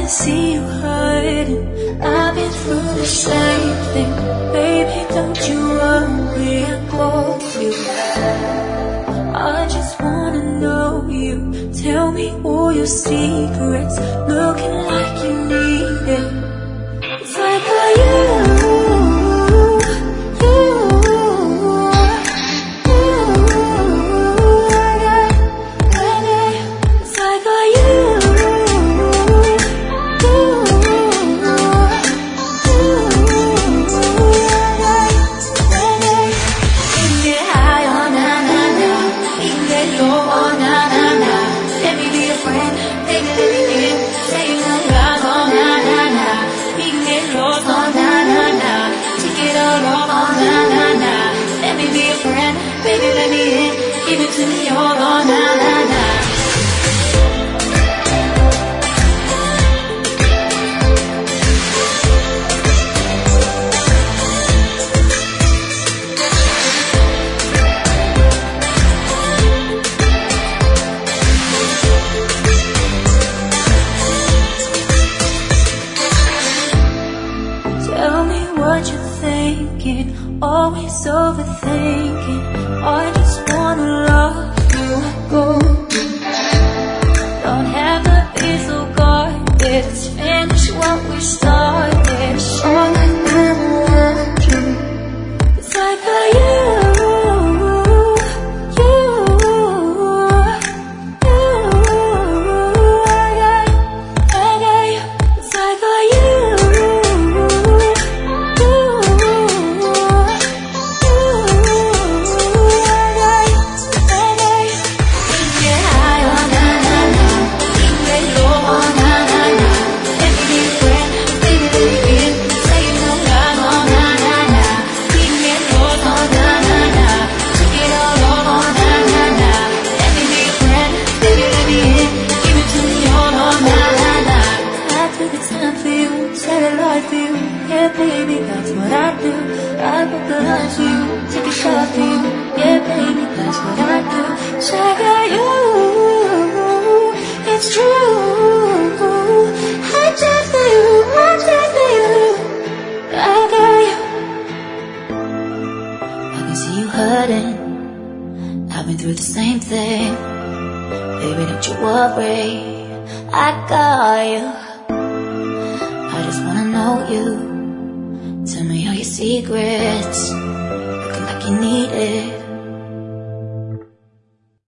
can see you hurting. I've been through the same thing. Baby, don't you worry, I call you. I just wanna know you. Tell me all your secrets. Looking like you need it. It's like baby, let me in, give it to me all on, na, na, na. Tell me what you're thinking, always overthinking. I just wanna love you, go. Don't have to be so guarded. Let's finish what we started. All I never wanted you. It's like yeah, baby, that's what I do. I put the line to you, take a shot for you. Yeah, baby, that's what I do. So I got you, it's true. I die for you, I die for you. I got you. I can see you hurting. I've been through the same thing. Baby, don't you worry, I got you. I just wanna know you. Tell me all your secrets. Looking like you need it.